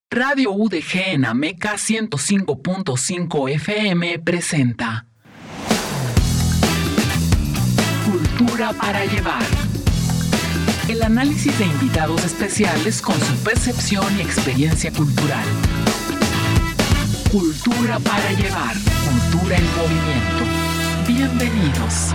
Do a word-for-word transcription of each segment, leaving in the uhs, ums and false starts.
Radio U D G en Ameca ciento cinco punto cinco F M presenta Cultura para Llevar. El análisis de invitados especiales con su percepción y experiencia cultural. Cultura para Llevar. Cultura en movimiento. Bienvenidos.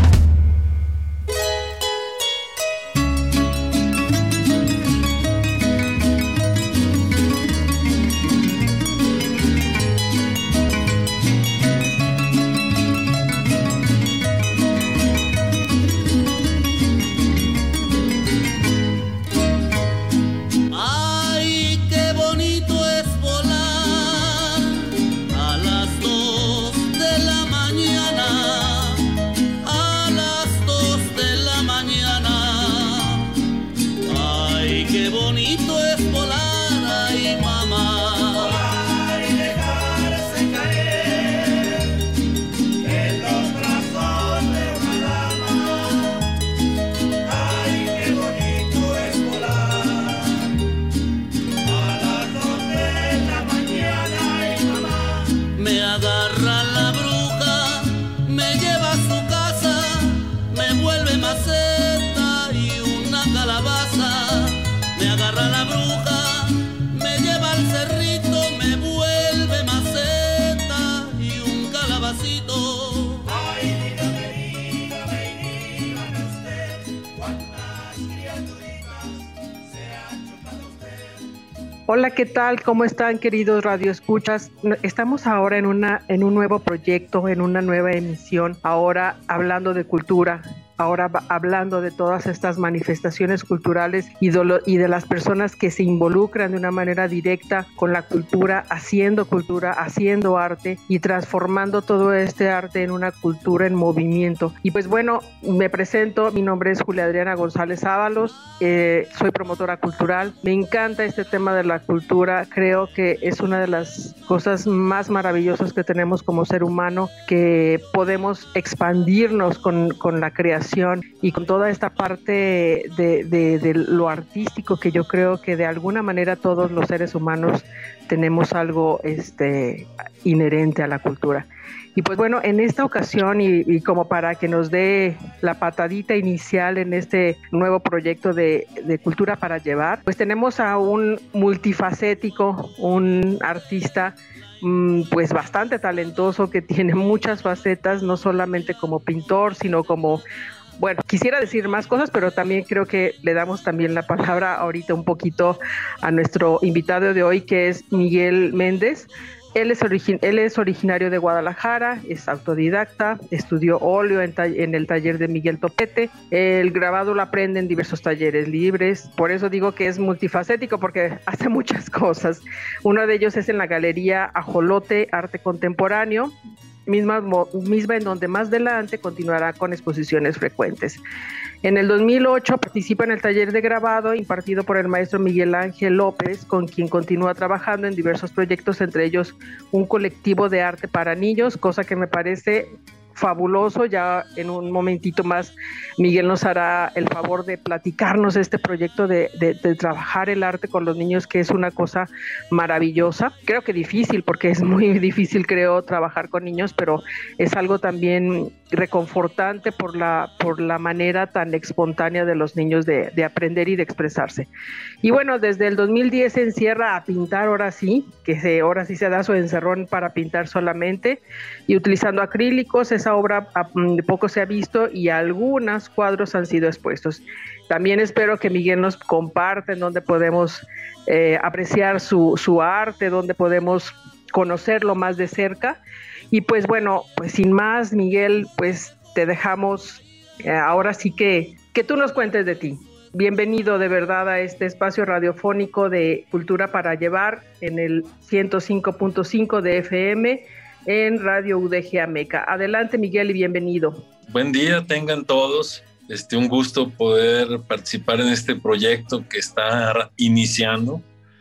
Hola, ¿qué tal? ¿Cómo están, queridos radioescuchas? Estamos ahora en una en un nuevo proyecto, en una nueva emisión, ahora hablando de cultura, ahora hablando de todas estas manifestaciones culturales y de, lo, y de las personas que se involucran de una manera directa con la cultura, haciendo cultura, haciendo arte y transformando todo este arte en una cultura en movimiento. Y pues bueno, me presento, mi nombre es Julia Adriana González Ábalos, eh, soy promotora cultural, me encanta este tema de la cultura, creo que es una de las cosas más maravillosas que tenemos como ser humano, que podemos expandirnos con, con la creación y con toda esta parte de, de, de lo artístico, que yo creo que de alguna manera todos los seres humanos tenemos algo este, inherente a la cultura. Y pues bueno, en esta ocasión y, y como para que nos dé la patadita inicial en este nuevo proyecto de, de Cultura para Llevar, pues tenemos a un multifacético, un artista pues bastante talentoso, que tiene muchas facetas, no solamente como pintor, sino como, bueno, quisiera decir más cosas, pero también creo que le damos también la palabra ahorita un poquito a nuestro invitado de hoy, que es Miguel Méndez. Él es, origi- él es originario de Guadalajara, es autodidacta, estudió óleo en, ta- en el taller de Miguel Topete, el grabado lo aprende en diversos talleres libres, por eso digo que es multifacético, porque hace muchas cosas. Uno de ellos es en la Galería Ajolote Arte Contemporáneo, misma, misma en donde más adelante continuará con exposiciones frecuentes. En el dos mil ocho participa en el taller de grabado impartido por el maestro Miguel Ángel López, con quien continúa trabajando en diversos proyectos, entre ellos un colectivo de arte para niños, cosa que me parece fabuloso. Ya en un momentito más Miguel nos hará el favor de platicarnos este proyecto de, de, de trabajar el arte con los niños, que es una cosa maravillosa. Creo que difícil, porque es muy difícil, creo, trabajar con niños, pero es algo también reconfortante por la, por la manera tan espontánea de los niños de, de aprender y de expresarse. Y bueno, desde el dos mil diez se encierra a pintar, ahora sí, que se, ahora sí se da su encerrón para pintar solamente, y utilizando acrílicos. Esa obra poco se ha visto y algunos cuadros han sido expuestos. También espero que Miguel nos comparte en dónde podemos eh, apreciar su, su arte, dónde podemos conocerlo más de cerca. Y pues bueno, pues sin más, Miguel, pues te dejamos eh, ahora sí que, que tú nos cuentes de ti. Bienvenido de verdad a este espacio radiofónico de Cultura para Llevar en el ciento cinco punto cinco de F M en Radio U D G Ameca. Adelante, Miguel, y bienvenido. Buen día tengan todos. Este, un gusto poder participar en este proyecto que está iniciando.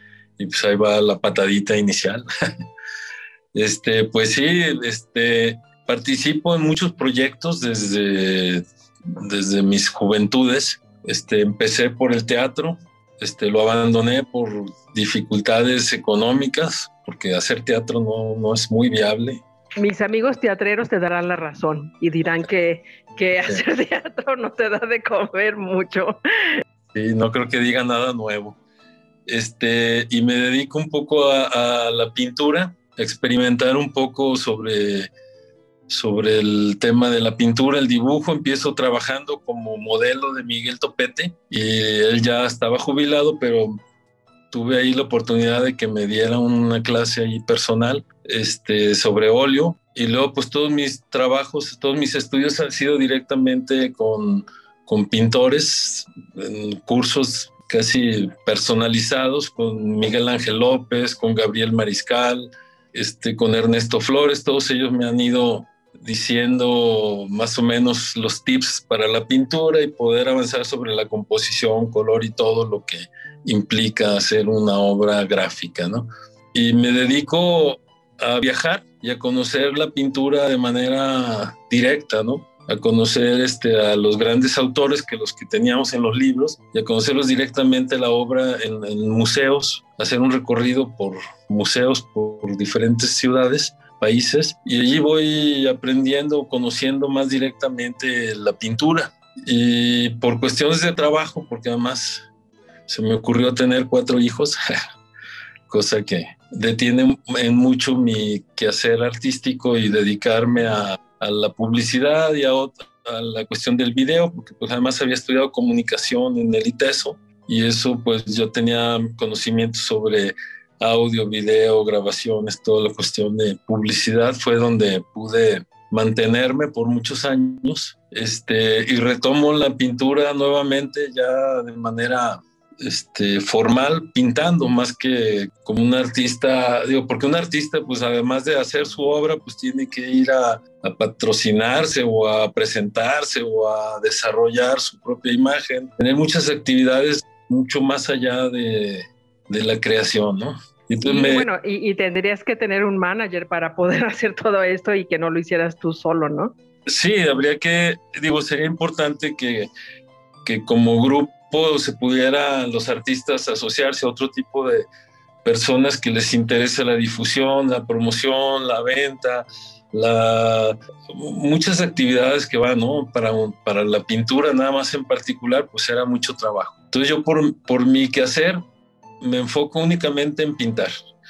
Y pues ahí va la patadita inicial. Este, pues sí, este, participo en muchos proyectos desde, desde mis juventudes. Este, empecé por el teatro, este, lo abandoné por dificultades económicas, porque hacer teatro no, no es muy viable. Mis amigos teatreros te darán la razón y dirán que, que hacer teatro no te da de comer mucho. Sí, no creo que diga nada nuevo. Este, y me dedico un poco a, a la pintura, a experimentar un poco sobre, sobre el tema de la pintura, el dibujo. Empiezo trabajando como modelo de Miguel Topete y él ya estaba jubilado, pero tuve ahí la oportunidad de que me diera una clase ahí personal este, sobre óleo, y luego pues todos mis trabajos, todos mis estudios han sido directamente con, con pintores, en cursos casi personalizados, con Miguel Ángel López, con Gabriel Mariscal, este, con Ernesto Flores. Todos ellos me han ido diciendo más o menos los tips para la pintura y poder avanzar sobre la composición, color y todo lo que implica hacer una obra gráfica, ¿no? Y me dedico a viajar y a conocer la pintura de manera directa, ¿no? A conocer este, a los grandes autores, que los que teníamos en los libros, y a conocerlos directamente la obra en, en museos, hacer un recorrido por museos, por diferentes ciudades, países, y allí voy aprendiendo, conociendo más directamente la pintura. Y por cuestiones de trabajo, porque además se me ocurrió tener cuatro hijos, cosa que detiene en mucho mi quehacer artístico y dedicarme a, a la publicidad y a, otra, a la cuestión del video, porque pues además había estudiado comunicación en el ITESO, y eso pues yo tenía conocimiento sobre audio, video, grabaciones, toda la cuestión de publicidad. Fue donde pude mantenerme por muchos años, este, y retomo la pintura nuevamente ya de manera este, formal, pintando más que como un artista, digo, porque un artista pues además de hacer su obra pues tiene que ir a, a patrocinarse o a presentarse o a desarrollar su propia imagen, tener muchas actividades mucho más allá de, de la creación, ¿no? Y, me... bueno, y, y tendrías que tener un manager para poder hacer todo esto y que no lo hicieras tú solo, ¿no? Sí, habría que, digo, sería importante que, que como grupo se pudieran los artistas asociarse a otro tipo de personas que les interese la difusión, la promoción, la venta, la, muchas actividades que van, ¿no? Para, para la pintura nada más en particular, pues era mucho trabajo. Entonces yo por, por mi quehacer me enfoco únicamente en pintar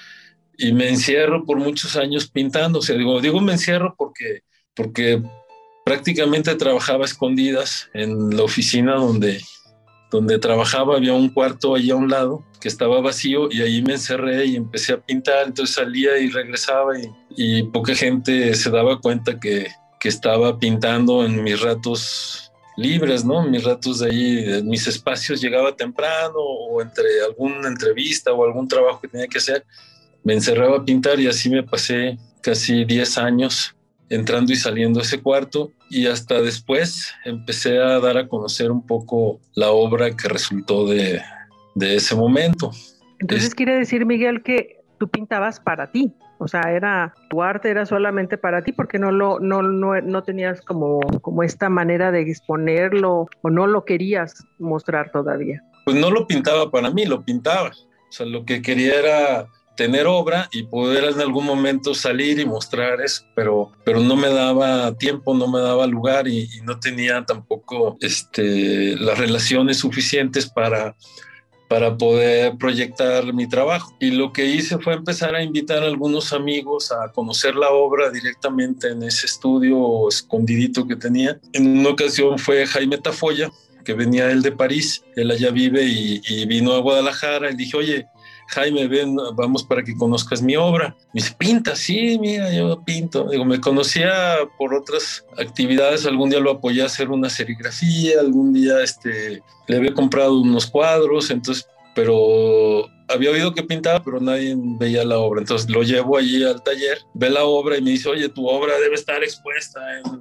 y me encierro por muchos años pintando. O sea, digo, digo me encierro porque, porque prácticamente trabajaba a escondidas en la oficina donde, donde trabajaba. Había un cuarto allí a un lado que estaba vacío y ahí me encerré y empecé a pintar. Entonces salía y regresaba y, y poca gente se daba cuenta que, que estaba pintando en mis ratos libres, ¿no? Mis ratos de ahí, mis espacios. Llegaba temprano o entre alguna entrevista o algún trabajo que tenía que hacer, me encerraba a pintar, y así me pasé casi diez años entrando y saliendo de ese cuarto, y hasta después empecé a dar a conocer un poco la obra que resultó de, de ese momento. Entonces es... quiere decir, Miguel, que tú pintabas para ti. O sea, era tu arte era solamente para ti, porque no lo no no, no tenías como, como esta manera de exponerlo, o no lo querías mostrar todavía. Pues no lo pintaba para mí, lo pintaba. O sea, lo que quería era tener obra y poder en algún momento salir y mostrar eso, pero, pero no me daba tiempo, no me daba lugar, y, y no tenía tampoco este, las relaciones suficientes para... para poder proyectar mi trabajo. Y lo que hice fue empezar a invitar a algunos amigos a conocer la obra directamente en ese estudio escondidito que tenía. En una ocasión fue Jaime Tafoya, que venía él de París, él allá vive, y, y vino a Guadalajara, y dije, oye, Jaime, ven, vamos para que conozcas mi obra. Me dice, ¿pinta? Sí, mira, yo pinto. Digo, me conocía por otras actividades, algún día lo apoyé a hacer una serigrafía, algún día este, le había comprado unos cuadros, entonces, pero había oído que pintaba, pero nadie veía la obra. Entonces lo llevo allí al taller, ve la obra y me dice, oye, tu obra debe estar expuesta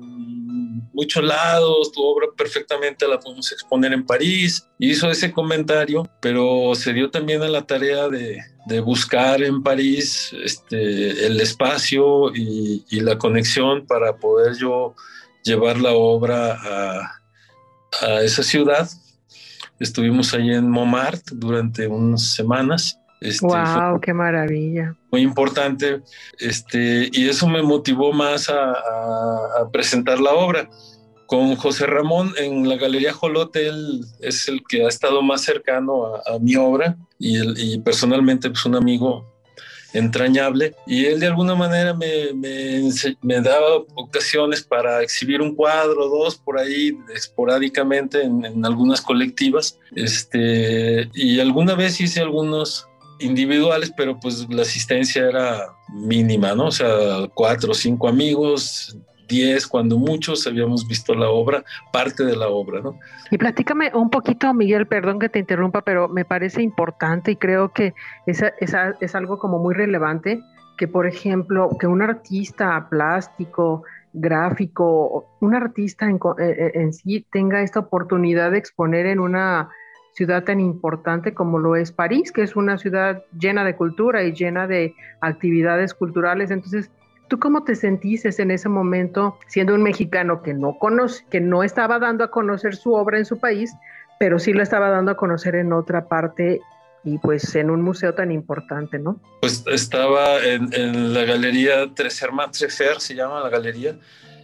en muchos lados, tu obra perfectamente la podemos exponer en París. Hizo ese comentario, pero se dio también a la tarea de, de buscar en París este, el espacio y, y la conexión para poder yo llevar la obra a, a esa ciudad. Estuvimos ahí en Montmartre durante unas semanas. Este, ¡Wow! ¡Qué maravilla! Muy importante, este, y eso me motivó más a, a, a presentar la obra. Con José Ramón en la Galería Jolote, él es el que ha estado más cercano a, a mi obra y, el, y personalmente pues un amigo entrañable, y él de alguna manera me, me, me daba ocasiones para exhibir un cuadro, dos por ahí esporádicamente en, en algunas colectivas, este, y alguna vez hice algunos individuales, pero pues la asistencia era mínima, ¿no? O sea, cuatro o cinco amigos, diez cuando muchos habíamos visto la obra, parte de la obra, ¿no? Y platícame un poquito, Miguel, perdón que te interrumpa, pero me parece importante y creo que es, es, es algo como muy relevante, que por ejemplo, que un artista plástico, gráfico, un artista en, en, en sí tenga esta oportunidad de exponer en una ciudad tan importante como lo es París, que es una ciudad llena de cultura y llena de actividades culturales. Entonces, ¿tú cómo te sentiste en ese momento siendo un mexicano que no conoce, que no estaba dando a conocer su obra en su país, pero sí lo estaba dando a conocer en otra parte y pues en un museo tan importante, ¿no? Pues estaba en, en la galería Tres Hermanos Trefer, se llama la galería.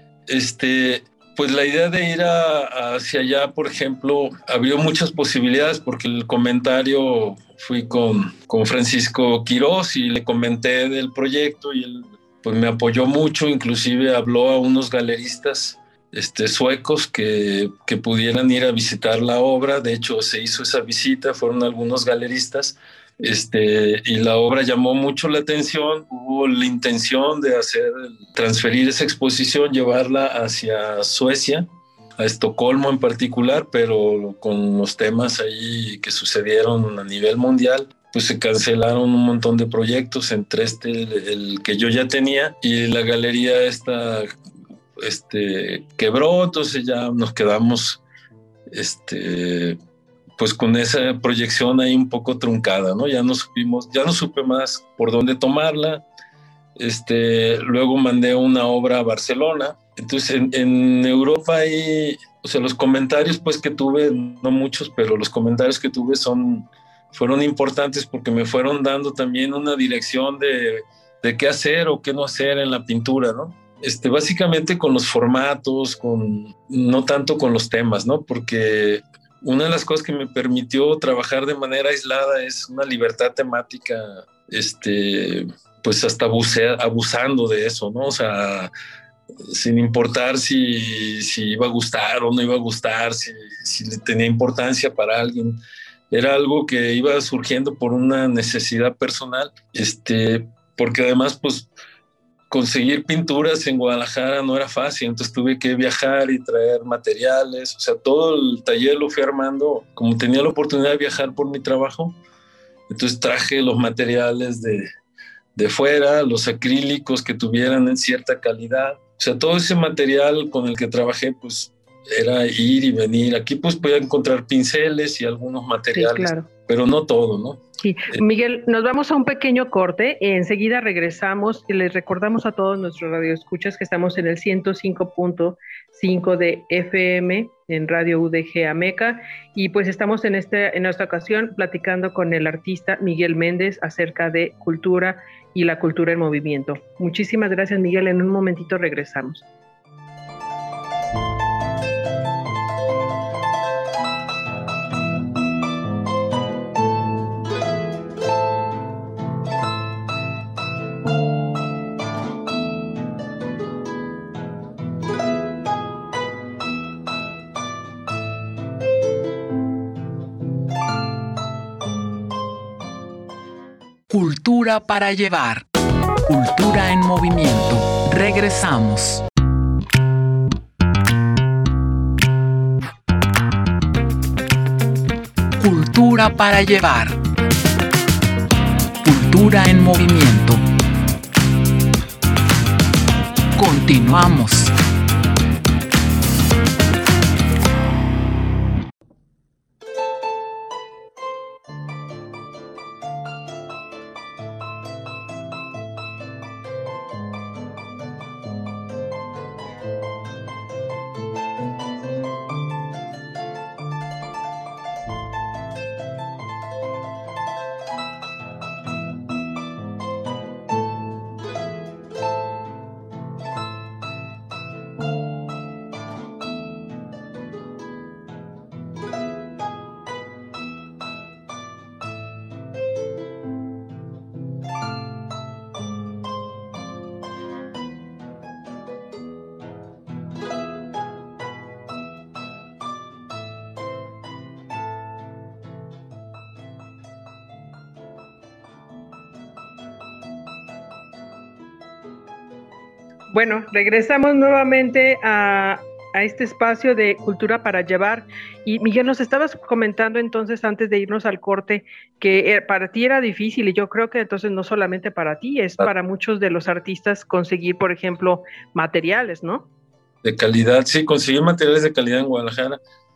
Este, pues la idea de ir a, hacia allá, por ejemplo, abrió muchas posibilidades porque el comentario, fui con, con Francisco Quirós y le comenté del proyecto y él pues me apoyó mucho, inclusive habló a unos galeristas este, suecos que, que pudieran ir a visitar la obra. De hecho, se hizo esa visita, fueron algunos galeristas, este, y la obra llamó mucho la atención. Hubo la intención de hacer, transferir esa exposición, llevarla hacia Suecia, a Estocolmo en particular, pero con los temas ahí que sucedieron a nivel mundial, pues se cancelaron un montón de proyectos, entre este, el, el que yo ya tenía, y la galería esta este, quebró, entonces ya nos quedamos este, pues con esa proyección ahí un poco truncada, ¿no? Ya no supimos, ya no supe más por dónde tomarla. Este, luego mandé una obra a Barcelona. Entonces en, en Europa hay, o sea, los comentarios pues que tuve, no muchos, pero los comentarios que tuve son fueron importantes porque me fueron dando también una dirección de, de qué hacer o qué no hacer en la pintura, ¿no? Este, básicamente con los formatos, con, no tanto con los temas, ¿no? Porque una de las cosas que me permitió trabajar de manera aislada es una libertad temática, este, pues hasta abuse, abusando de eso, ¿no? O sea, sin importar si, si iba a gustar o no iba a gustar, si, si tenía importancia para alguien. Era algo que iba surgiendo por una necesidad personal, este, porque además, pues, conseguir pinturas en Guadalajara no era fácil, entonces tuve que viajar y traer materiales, o sea, todo el taller lo fui armando, como tenía la oportunidad de viajar por mi trabajo, entonces traje los materiales de, de fuera, los acrílicos que tuvieran cierta calidad, o sea, todo ese material con el que trabajé, pues, era ir y venir. Aquí pues podía encontrar pinceles y algunos materiales, sí, claro, pero no todo, ¿no? Sí, Miguel, nos vamos a un pequeño corte, enseguida regresamos y les recordamos a todos nuestros radioescuchas que estamos en el ciento cinco punto cinco de F M en Radio U D G Ameca y pues estamos en, este, en esta ocasión platicando con el artista Miguel Méndez acerca de cultura y la cultura en movimiento. Muchísimas gracias, Miguel, en un momentito regresamos. Cultura para llevar. Cultura en movimiento. Regresamos. Cultura para llevar. Cultura en movimiento. Continuamos. Bueno, regresamos nuevamente a, a este espacio de Cultura para Llevar. Y Miguel, nos estabas comentando entonces antes de irnos al corte que eh, para ti era difícil, y yo creo que entonces no solamente para ti, es para muchos de los artistas conseguir, por ejemplo, materiales, ¿no? De calidad, sí, conseguir materiales de calidad en Guadalajara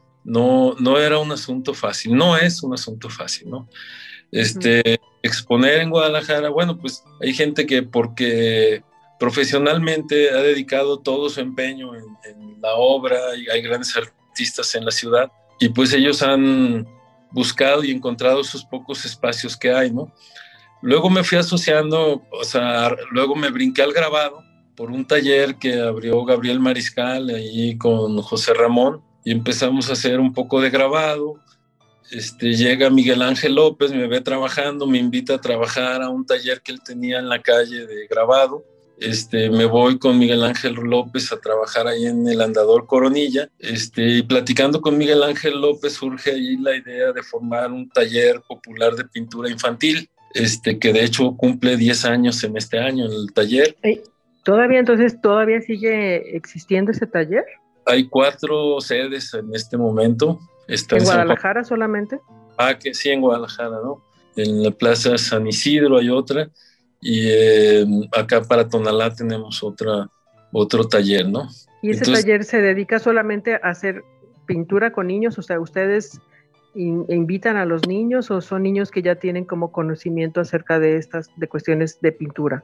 no, no era un asunto fácil, no es un asunto fácil, ¿no? Este, uh-huh. Exponer en Guadalajara, bueno, pues hay gente que porque profesionalmente ha dedicado todo su empeño en, en la obra, y hay grandes artistas en la ciudad, y pues ellos han buscado y encontrado sus pocos espacios que hay, ¿no? Luego me fui asociando, o sea, luego me brinqué al grabado por un taller que abrió Gabriel Mariscal ahí con José Ramón, y empezamos a hacer un poco de grabado. Este, llega Miguel Ángel López, me ve trabajando, me invita a trabajar a un taller que él tenía en la calle de grabado. Este, me voy con Miguel Ángel López a trabajar ahí en el Andador Coronilla, este, y platicando con Miguel Ángel López surge ahí la idea de formar un taller popular de pintura infantil, este, que de hecho cumple diez años en este año, el taller. ¿Todavía entonces, todavía sigue existiendo ese taller? Hay cuatro sedes en este momento. Está ¿En, en Guadalajara solamente? Ah, que sí, en Guadalajara, ¿no? En la Plaza San Isidro hay otra, y eh, acá para Tonalá tenemos otra, otro taller, ¿no? ¿Y ese Entonces, taller se dedica solamente a hacer pintura con niños? O sea, ¿ustedes in, invitan a los niños o son niños que ya tienen como conocimiento acerca de estas, de cuestiones de pintura?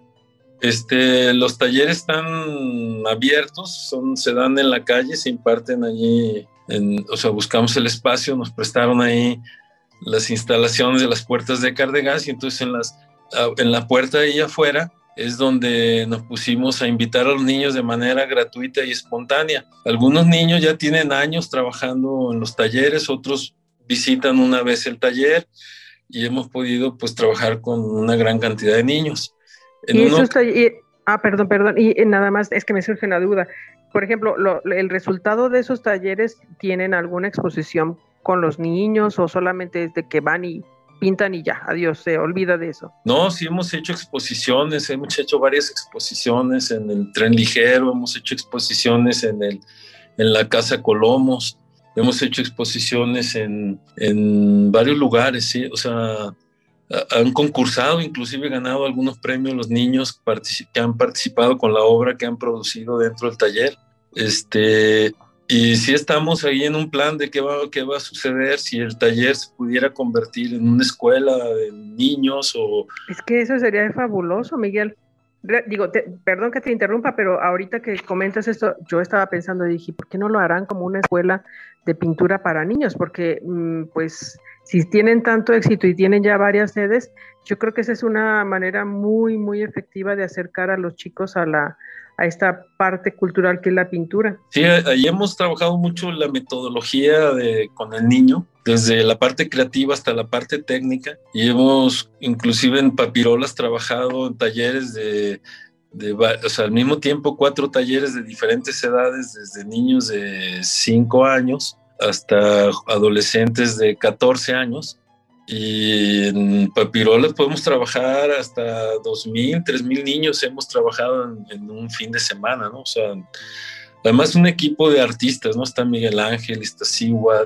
Este, los talleres están abiertos, son, se dan en la calle, se imparten allí, en, o sea, buscamos el espacio, nos prestaron ahí las instalaciones de las puertas de Cardegas, y entonces en, las, en la puerta de ahí afuera es donde nos pusimos a invitar a los niños de manera gratuita y espontánea. Algunos niños ya tienen años trabajando en los talleres, otros visitan una vez el taller, y hemos podido pues trabajar con una gran cantidad de niños. En y uno... eso está, y, ah, perdón, perdón, y, y nada más es que me surge una duda. Por ejemplo, lo, el resultado de esos talleres, ¿tienen alguna exposición con los niños o solamente es de que van y pintan y ya, adiós, se olvida de eso? No, sí hemos hecho exposiciones, hemos hecho varias exposiciones en el Tren Ligero, hemos hecho exposiciones en, el, en la Casa Colomos, hemos hecho exposiciones en, en varios lugares, sí, o sea... Han concursado, inclusive ganado algunos premios los niños que han participado con la obra que han producido dentro del taller. Este, y sí estamos ahí en un plan de qué va, qué va a suceder si el taller se pudiera convertir en una escuela de niños o... Es que eso sería fabuloso, Miguel. Digo, te, perdón que te interrumpa, pero ahorita que comentas esto, yo estaba pensando y dije, ¿por qué no lo harán como una escuela de pintura para niños? Porque, mmm, pues... si tienen tanto éxito y tienen ya varias sedes, yo creo que esa es una manera muy, muy efectiva de acercar a los chicos a la a esta parte cultural que es la pintura. Sí, ahí hemos trabajado mucho la metodología de, con el niño, desde la parte creativa hasta la parte técnica, y hemos inclusive en Papirolas trabajado en talleres de, de, o sea, al mismo tiempo cuatro talleres de diferentes edades, desde niños de cinco años hasta adolescentes de catorce años, y en Papirolas podemos trabajar hasta dos mil, tres mil niños hemos trabajado en, en un fin de semana, ¿no? O sea, además un equipo de artistas, ¿no? Está Miguel Ángel, está Siwad,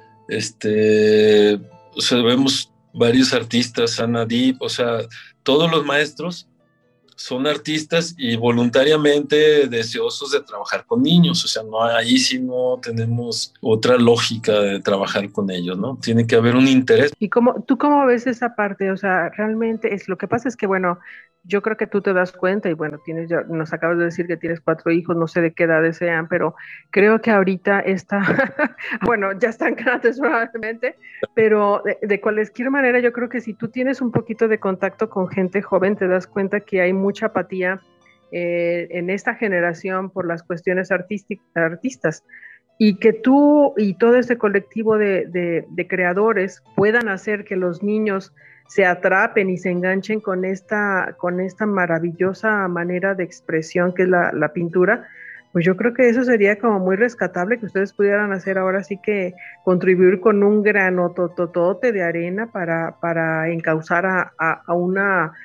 este, o sea, vemos varios artistas, Ana Deep, o sea, todos los maestros son artistas y voluntariamente deseosos de trabajar con niños, o sea, no, ahí sí no tenemos otra lógica de trabajar con ellos, ¿no? Tiene que haber un interés. ¿Y cómo, tú cómo ves esa parte? O sea, realmente es, lo que pasa es que, bueno, yo creo que tú te das cuenta y bueno, tienes ya, nos acabas de decir que tienes cuatro hijos, no sé de qué edades sean, pero creo que ahorita está, bueno, ya están grandes probablemente, pero de, de cualquier manera yo creo que si tú tienes un poquito de contacto con gente joven, te das cuenta que hay mucha apatía eh, en esta generación por las cuestiones artístic- artistas, y que tú y todo ese colectivo de, de, de creadores puedan hacer que los niños se atrapen y se enganchen con esta, con esta maravillosa manera de expresión que es la, la pintura, pues yo creo que eso sería como muy rescatable, que ustedes pudieran hacer ahora sí que contribuir con un granototote de arena para, para encauzar a, a, a una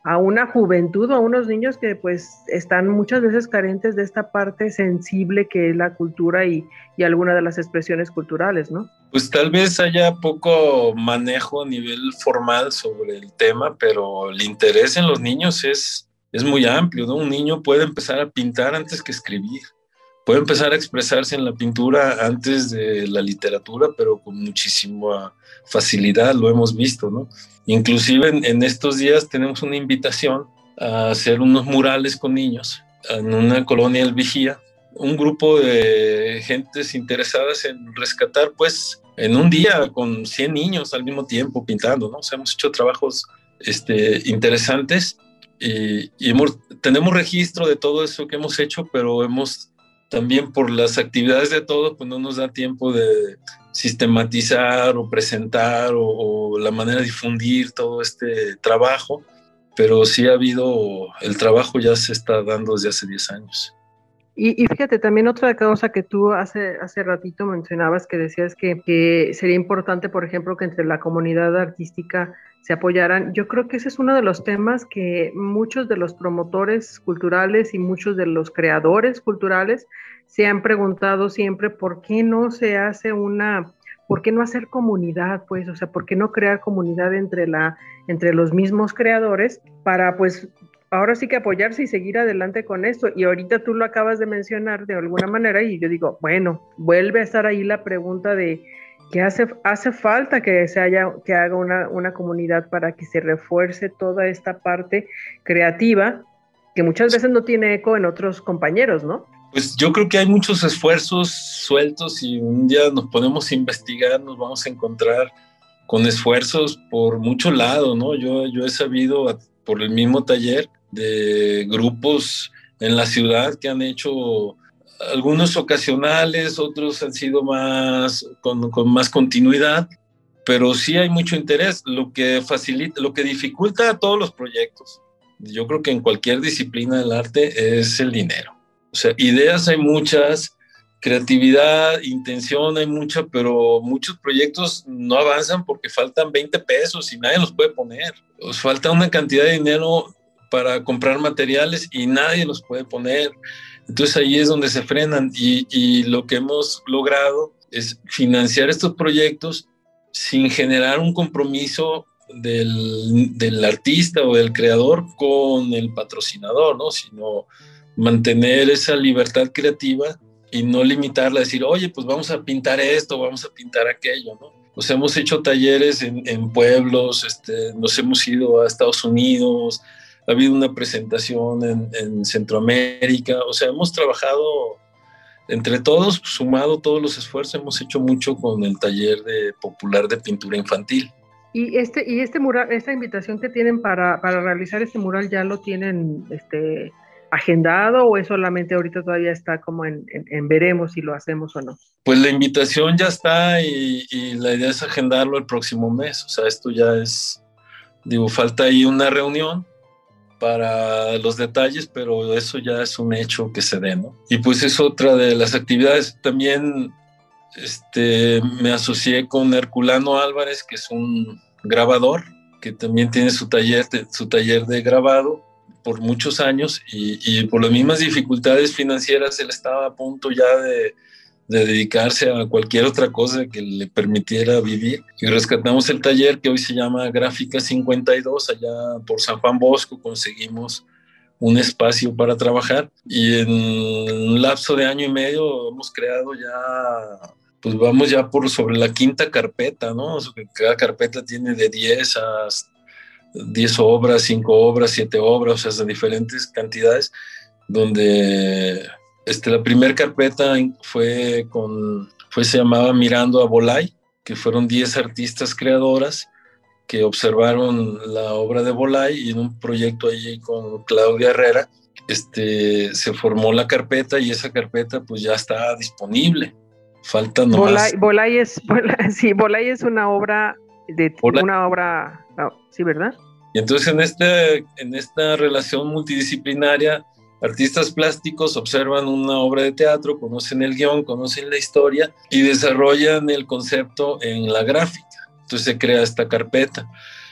a una juventud o a unos niños que pues están muchas veces carentes de esta parte sensible que es la cultura y, y alguna de las expresiones culturales, ¿no? Pues tal vez haya poco manejo a nivel formal sobre el tema, pero el interés en los niños es, es muy amplio, ¿no? Un niño puede empezar a pintar antes que escribir, puede empezar a expresarse en la pintura antes de la literatura, pero con muchísima facilidad, lo hemos visto, ¿no? Inclusive en, en estos días tenemos una invitación a hacer unos murales con niños en una colonia del Vigía, un grupo de gentes interesadas en rescatar, pues, en un día con cien niños al mismo tiempo pintando, ¿no? O sea, hemos hecho trabajos este, interesantes y, y hemos, tenemos registro de todo eso que hemos hecho, pero hemos también por las actividades de todo, pues no nos da tiempo de sistematizar o presentar o, o la manera de difundir todo este trabajo, pero sí ha habido, el trabajo ya se está dando desde hace diez años. Y, y fíjate, también otra cosa que tú hace, hace ratito mencionabas, que decías que, que sería importante, por ejemplo, que entre la comunidad artística se apoyaran. Yo creo que ese es uno de los temas que muchos de los promotores culturales y muchos de los creadores culturales se han preguntado siempre por qué no se hace una, por qué no hacer comunidad, pues, o sea, por qué no crear comunidad entre, la, entre los mismos creadores para, pues, ahora sí que apoyarse y seguir adelante con esto. Y ahorita tú lo acabas de mencionar de alguna manera y yo digo, bueno, vuelve a estar ahí la pregunta de que hace, hace falta que se haya, que haga una, una comunidad para que se refuerce toda esta parte creativa que muchas veces no tiene eco en otros compañeros, ¿no? Pues yo creo que hay muchos esfuerzos sueltos y un día nos ponemos a investigar, nos vamos a encontrar con esfuerzos por mucho lado, ¿no? Yo, yo he sabido por el mismo taller de grupos en la ciudad que han hecho algunos ocasionales, otros han sido más con, con más continuidad, pero sí hay mucho interés, lo que facilita, lo que dificulta a todos los proyectos. Yo creo que en cualquier disciplina del arte es el dinero. O sea, ideas hay muchas, creatividad, intención hay mucha, pero muchos proyectos no avanzan porque faltan veinte pesos y nadie los puede poner. Os falta una cantidad de dinero para comprar materiales y nadie los puede poner. Entonces ahí es donde se frenan y, y lo que hemos logrado es financiar estos proyectos sin generar un compromiso del, del artista o del creador con el patrocinador, ¿no? Sino mantener esa libertad creativa y no limitarla a decir, oye, pues vamos a pintar esto, vamos a pintar aquello, ¿no? O sea, hemos hecho talleres en, en pueblos, este, nos hemos ido a Estados Unidos, ha habido una presentación en, en Centroamérica, o sea, hemos trabajado entre todos, sumado todos los esfuerzos, hemos hecho mucho con el taller de popular de pintura infantil. Y este, y este mural, esta invitación que tienen para, para realizar este mural, ¿ya lo tienen este, agendado o es solamente ahorita todavía está como en, en, en veremos si lo hacemos o no? Pues la invitación ya está y, y la idea es agendarlo el próximo mes, o sea, esto ya es, digo, falta ahí una reunión para los detalles, pero eso ya es un hecho que se dé, ¿no? Y pues es otra de las actividades. También este, me asocié con Herculano Álvarez, que es un grabador, que también tiene su taller, su taller de grabado por muchos años y, y por las mismas dificultades financieras él estaba a punto ya de, de dedicarse a cualquier otra cosa que le permitiera vivir. Y rescatamos el taller que hoy se llama Gráfica cincuenta y dos, allá por San Juan Bosco conseguimos un espacio para trabajar y en un lapso de año y medio hemos creado ya, pues vamos ya por sobre la quinta carpeta, ¿no? Cada carpeta tiene de diez a diez obras, cinco obras, siete obras, o sea, de diferentes cantidades, donde este, la primera carpeta fue con, fue, se llamaba Mirando a Bolay, que fueron diez artistas creadoras que observaron la obra de Bolay y en un proyecto allí con Claudia Herrera este, se formó la carpeta y esa carpeta pues ya está disponible. Falta nomás. Bolay, Bolay es, Bolay, sí, Bolay es una obra de Bolay. una obra, oh, sí, ¿verdad? Y entonces en este, en esta relación multidisciplinaria, artistas plásticos observan una obra de teatro, conocen el guión, conocen la historia y desarrollan el concepto en la gráfica. Entonces se crea esta carpeta.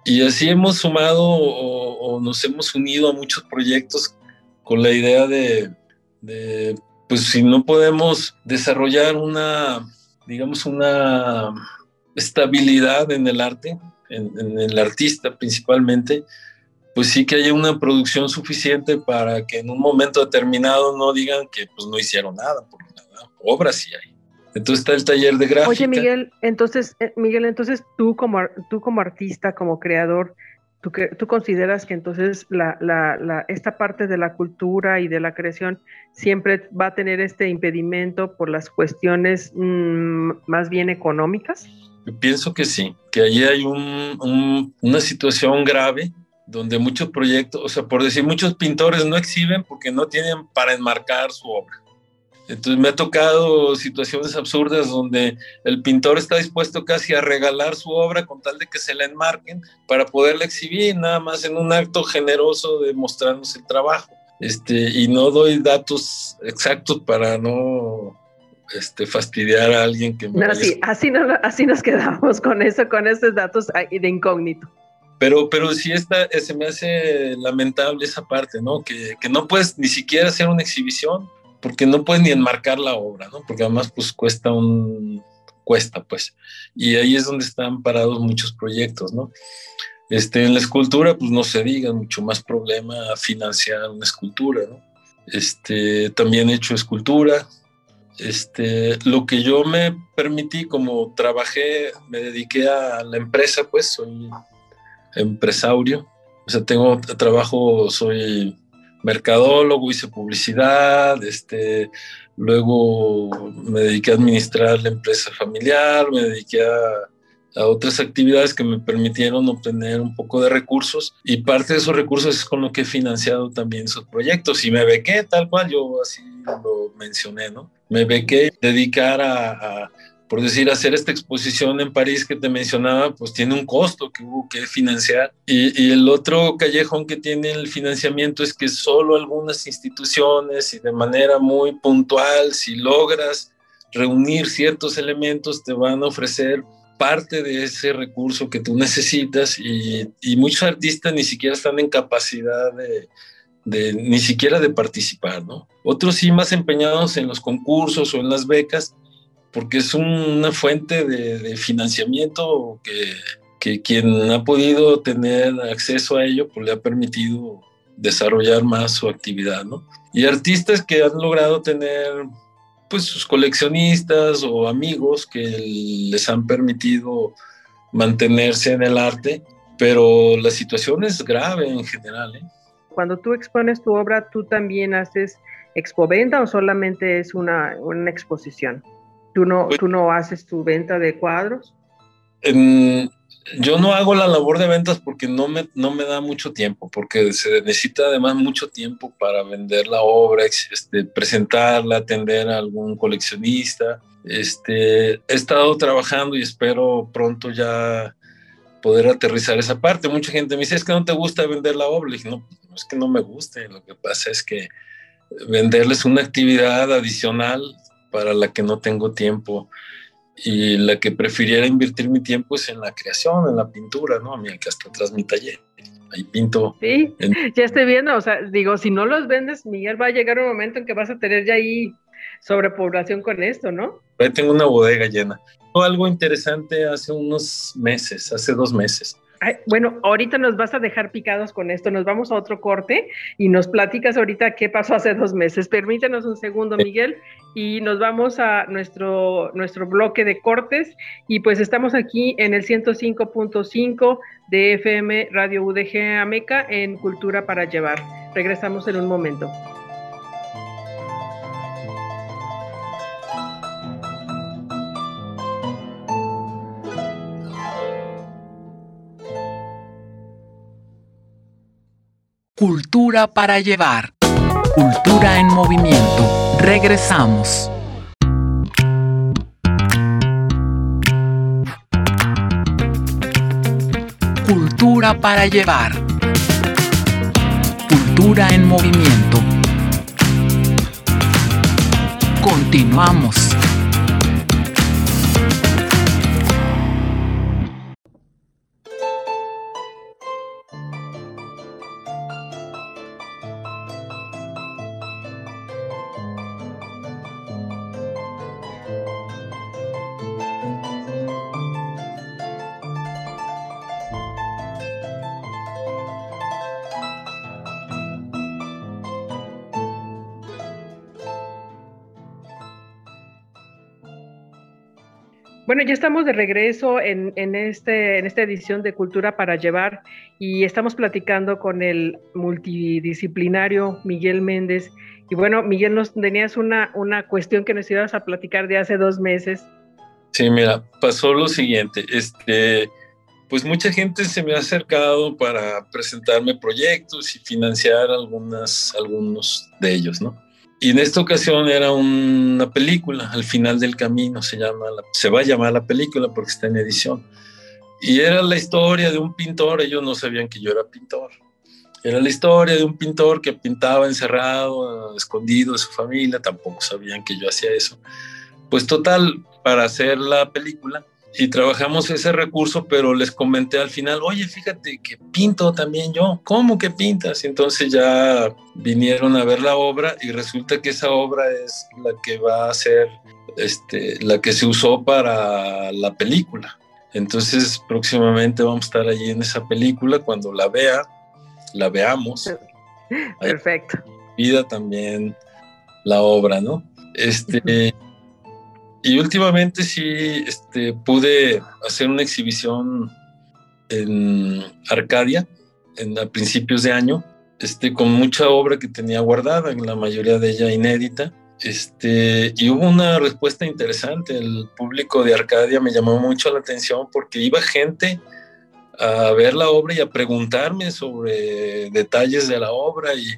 Y así hemos sumado o, o nos hemos unido a muchos proyectos con la idea de, de, pues si no podemos desarrollar una, digamos, una estabilidad en el arte, en, en el artista principalmente, pues sí que haya una producción suficiente para que en un momento determinado no digan que pues no hicieron nada, porque nada, obras sí hay. Entonces está el taller de gráfica. Oye, Miguel, entonces, eh, Miguel, entonces tú como, tú como artista, como creador, ¿tú, tú consideras que entonces la, la, la, esta parte de la cultura y de la creación siempre va a tener este impedimento por las cuestiones mmm, más bien económicas? Yo pienso que sí, que allí hay un, un, una situación grave donde muchos proyectos, o sea, por decir, muchos pintores no exhiben porque no tienen para enmarcar su obra. Entonces me ha tocado situaciones absurdas donde el pintor está dispuesto casi a regalar su obra con tal de que se la enmarquen para poderla exhibir, nada más en un acto generoso de mostrarnos el trabajo. Este, y no doy datos exactos para no este, fastidiar a alguien que me no, sí, así, no, así nos quedamos con eso, con esos datos de incógnito. Pero, pero sí está, se me hace lamentable esa parte, ¿no? Que, que no puedes ni siquiera hacer una exhibición, porque no puedes ni enmarcar la obra, ¿no? Porque además pues cuesta un... cuesta, pues. Y ahí es donde están parados muchos proyectos, ¿no? Este, en la escultura, pues no se diga, mucho más problema financiar una escultura, ¿no? Este, también he hecho escultura. Este, lo que yo me permití, como trabajé, me dediqué a la empresa, pues soy empresario. O sea, tengo trabajo, soy mercadólogo, hice publicidad, este, luego me dediqué a administrar la empresa familiar, me dediqué a, a otras actividades que me permitieron obtener un poco de recursos, y parte de esos recursos es con lo que he financiado también esos proyectos, y me bequé tal cual, yo así lo mencioné, ¿no? Me bequé dedicar a, a por decir, hacer esta exposición en París que te mencionaba, pues tiene un costo que hubo que financiar. Y, y el otro callejón que tiene el financiamiento es que solo algunas instituciones y de manera muy puntual, si logras reunir ciertos elementos, te van a ofrecer parte de ese recurso que tú necesitas, y, y muchos artistas ni siquiera están en capacidad de, de ni siquiera de participar, ¿no? Otros sí más empeñados en los concursos o en las becas, porque es un, una fuente de, de financiamiento que, que quien ha podido tener acceso a ello, pues le ha permitido desarrollar más su actividad, ¿no? Y artistas que han logrado tener, pues, sus coleccionistas o amigos que les han permitido mantenerse en el arte, pero la situación es grave en general, ¿eh? Cuando tú expones tu obra, ¿tú también haces expoventa o solamente es una, una exposición? ¿Tú no, pues, ¿Tú no haces tu venta de cuadros? En, yo no hago la labor de ventas porque no me, no me da mucho tiempo, porque se necesita además mucho tiempo para vender la obra, este, presentarla, atender a algún coleccionista. Este, he estado trabajando y espero pronto ya poder aterrizar esa parte. Mucha gente me dice, es que no te gusta vender la obra. Le dije, no, no es que no me guste, lo que pasa es que venderles una actividad adicional para la que no tengo tiempo, y la que prefiriera invertir mi tiempo es en la creación, en la pintura, ¿no? Mira, que hasta atrás mi taller, ahí pinto. Sí, en... ya estoy viendo, o sea, digo, si no los vendes, Miguel, va a llegar un momento en que vas a tener ya ahí sobrepoblación con esto, ¿no? Ahí tengo una bodega llena. Algo interesante hace unos meses, hace dos meses. Ay, bueno, ahorita nos vas a dejar picados con esto, nos vamos a otro corte y nos platicas ahorita qué pasó hace dos meses. Permítanos un segundo, Miguel, y nos vamos a nuestro, nuestro bloque de cortes, y pues estamos aquí en el ciento cinco punto cinco de F M Radio U D G Ameca en Cultura para Llevar. Regresamos en un momento. Cultura para llevar. Cultura en movimiento. Regresamos. Cultura para llevar. Cultura en movimiento. Continuamos. Bueno, ya estamos de regreso en, en, este, en esta edición de Cultura para Llevar y estamos platicando con el multidisciplinario Miguel Méndez. Y bueno, Miguel, nos tenías una, una cuestión que nos ibas a platicar de hace dos meses. Sí, mira, pasó lo siguiente. Este, pues mucha gente se me ha acercado para presentarme proyectos y financiar algunas, algunos de ellos, ¿no? Y en esta ocasión era una película, Al final del camino se llama, la, se va a llamar la película porque está en edición. Y era la historia de un pintor, ellos no sabían que yo era pintor. Era la historia de un pintor que pintaba encerrado, escondido de su familia, tampoco sabían que yo hacía eso. Pues total, para hacer la película, y trabajamos ese recurso, pero les comenté al final, oye, fíjate que pinto también yo. ¿Cómo que pintas? Y entonces ya vinieron a ver la obra y resulta que esa obra es la que va a ser, este, la que se usó para la película. Entonces próximamente vamos a estar allí en esa película. Cuando la vea, la veamos. Perfecto. Vida también la obra, ¿no? Este... Y últimamente sí este, pude hacer una exhibición en Arcadia en, a principios de año, este, con mucha obra que tenía guardada, la mayoría de ella inédita. Este, y hubo una respuesta interesante. El público de Arcadia me llamó mucho la atención porque iba gente a ver la obra y a preguntarme sobre detalles de la obra. Y,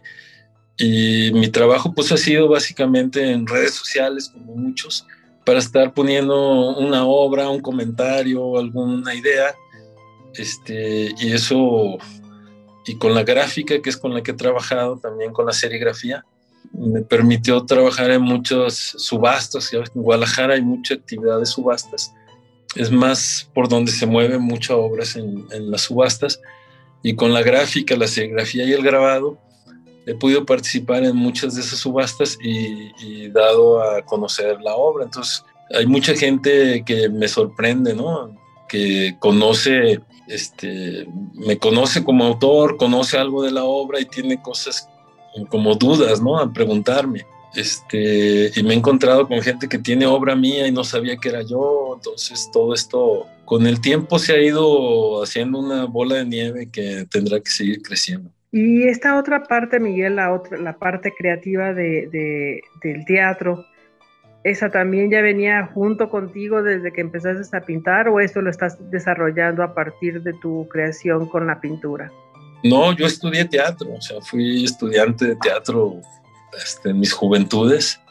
y mi trabajo pues ha sido básicamente en redes sociales, como muchos, para estar poniendo una obra, un comentario, alguna idea, este, y eso, y con la gráfica, que es con la que he trabajado, también con la serigrafía, me permitió trabajar en muchas subastas. En Guadalajara hay mucha actividad de subastas, es más por donde se mueven muchas obras en, en las subastas, y con la gráfica, la serigrafía y el grabado, he podido participar en muchas de esas subastas y, y dado a conocer la obra. Entonces, hay mucha gente que me sorprende, ¿no? Que conoce, este, me conoce como autor, conoce algo de la obra y tiene cosas como dudas, ¿no? A preguntarme. Este, y me he encontrado con gente que tiene obra mía y no sabía que era yo. Entonces, todo esto, con el tiempo se ha ido haciendo una bola de nieve que tendrá que seguir creciendo. Y esta otra parte, Miguel, la, otra, la parte creativa de, de, del teatro, ¿esa también ya venía junto contigo desde que empezaste a pintar o esto lo estás desarrollando a partir de tu creación con la pintura? No, yo estudié teatro, o sea, fui estudiante de teatro este, en mis juventudes.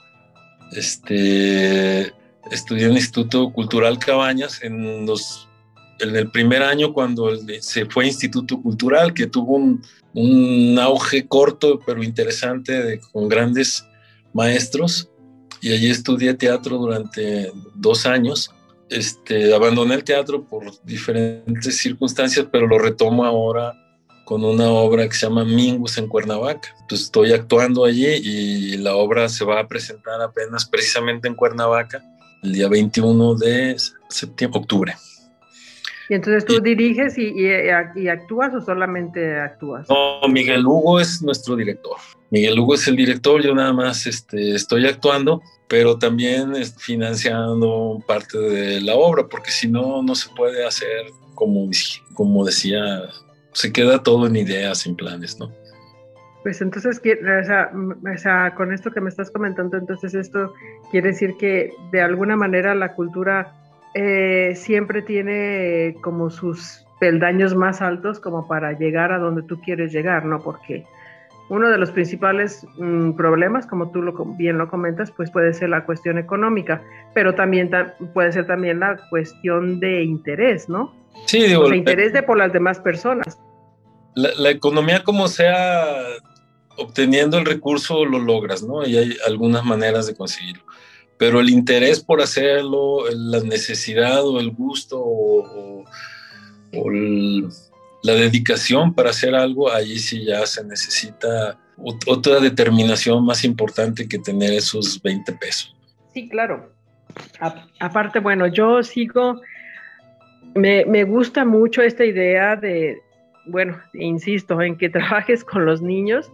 Este, estudié en el Instituto Cultural Cabañas en, los, en el primer año cuando se fue Instituto Cultural, que tuvo un, un auge corto pero interesante de, con grandes maestros, y allí estudié teatro durante dos años. Este, abandoné el teatro por diferentes circunstancias, pero lo retomo ahora con una obra que se llama Mingus en Cuernavaca. Pues estoy actuando allí y la obra se va a presentar apenas precisamente en Cuernavaca el día veintiuno de septiembre, octubre. ¿Y entonces tú y, diriges y, y, y actúas o solamente actúas? No, Miguel Hugo es nuestro director. Miguel Hugo es el director, yo nada más este, estoy actuando, pero también financiando parte de la obra, porque si no, no se puede hacer como, como decía, se queda todo en ideas, en planes, ¿no? Pues entonces, o sea, o sea, con esto que me estás comentando, entonces esto quiere decir que de alguna manera la cultura eh, siempre tiene como sus peldaños más altos como para llegar a donde tú quieres llegar, ¿no? Porque uno de los principales mmm, problemas, como tú lo, bien lo comentas, pues puede ser la cuestión económica, pero también ta- puede ser también la cuestión de interés, ¿no? Sí, digo, o sea, interés de por las demás personas. La, la economía, como sea, obteniendo el recurso lo logras, ¿no? Y hay algunas maneras de conseguirlo. Pero el interés por hacerlo, la necesidad o el gusto o, o, o el, la dedicación para hacer algo, ahí sí ya se necesita otra determinación más importante que tener esos veinte pesos. Sí, claro. A, aparte, bueno, yo sigo, me, me gusta mucho esta idea de, bueno, insisto, en que trabajes con los niños,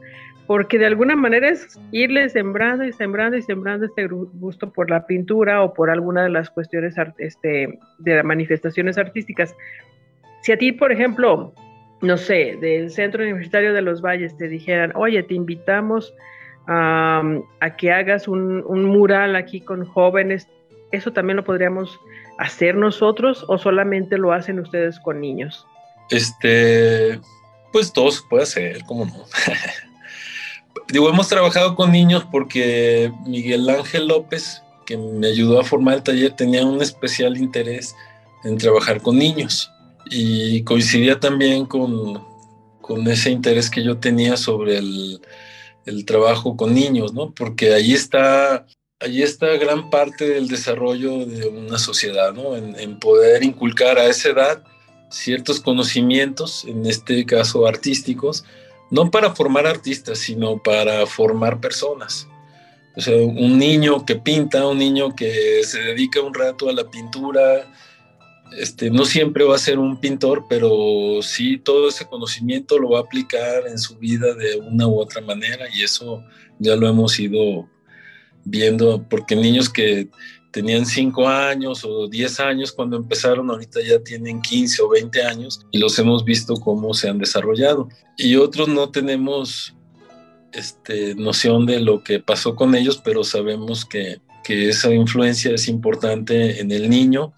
porque de alguna manera es irle sembrando y sembrando y sembrando este gusto por la pintura o por alguna de las cuestiones este, de las manifestaciones artísticas. Si a ti, por ejemplo, no sé, del Centro Universitario de los Valles te dijeran, oye, te invitamos a, a que hagas un, un mural aquí con jóvenes, ¿eso también lo podríamos hacer nosotros o solamente lo hacen ustedes con niños? Este, pues todo se puede hacer, ¿cómo no? Digo, hemos trabajado con niños porque Miguel Ángel López, que me ayudó a formar el taller, tenía un especial interés en trabajar con niños y coincidía también con, con ese interés que yo tenía sobre el, el trabajo con niños, ¿no? Porque ahí está, ahí está gran parte del desarrollo de una sociedad, ¿no? En, en poder inculcar a esa edad ciertos conocimientos, en este caso artísticos, no para formar artistas, sino para formar personas. O sea, un niño que pinta, un niño que se dedica un rato a la pintura, este, no siempre va a ser un pintor, pero sí todo ese conocimiento lo va a aplicar en su vida de una u otra manera, y eso ya lo hemos ido viendo, porque niños que tenían cinco años o diez años cuando empezaron, ahorita ya tienen quince o veinte años y los hemos visto cómo se han desarrollado. Y otros no tenemos este, noción de lo que pasó con ellos, pero sabemos que, que esa influencia es importante en el niño,